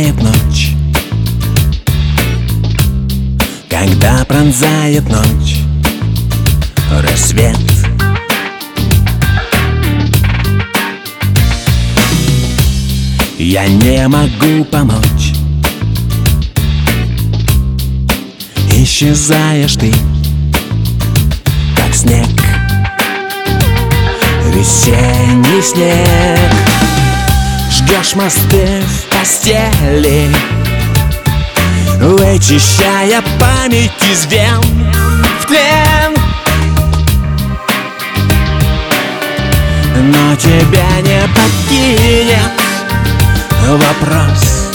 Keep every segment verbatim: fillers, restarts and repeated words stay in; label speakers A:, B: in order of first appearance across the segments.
A: пронзает ночь, когда пронзает ночь рассвет. Я не могу помочь, исчезаешь ты, как снег, весенний снег. Жгешь мосты в постели, вычищая память из вен в тлен. Но тебя не покинет вопрос: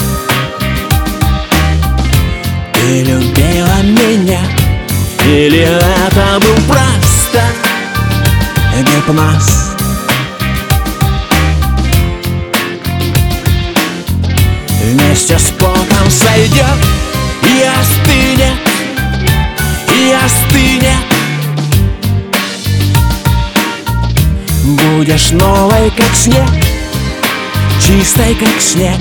A: ты любила меня, или это был просто гипноз? Вместе с потом сойдет и остынет, и остынет. Будешь новой, как снег, чистой, как снег.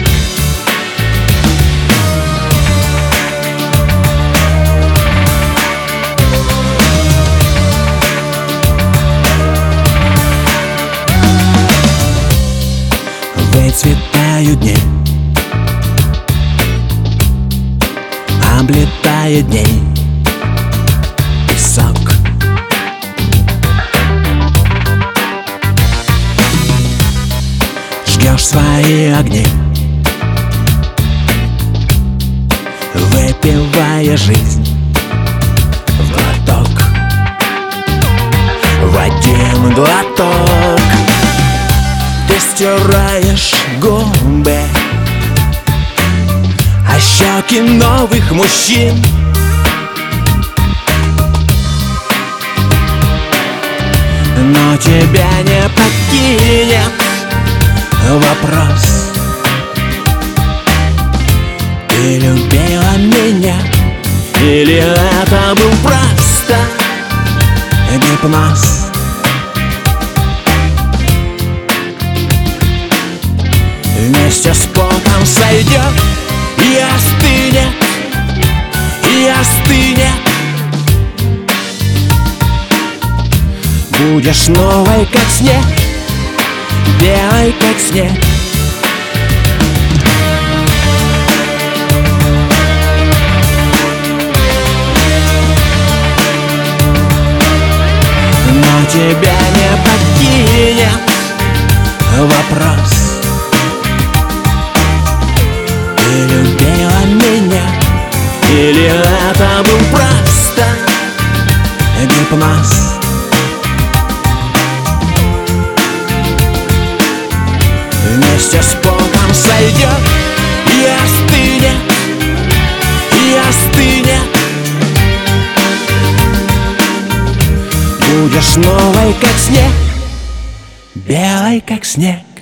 A: Выцветают дни, облетает дней песок. Жгешь свои огни, выпивая жизнь в глоток, в один глоток. Ты стираешь губы, а щеки новых мужчин. Но тебя не покинет вопрос: ты любила меня, или это был просто гипноз? Вместе с потом сойдет и остынет, и остынет. Будешь новой, как снег, белой, как снег. Но тебя не покинет вопрос: ты любила меня, или это был просто гипноз? Вместе с потом сойдет и остынет, и остынет. Будешь новой, как снег, белой, как снег.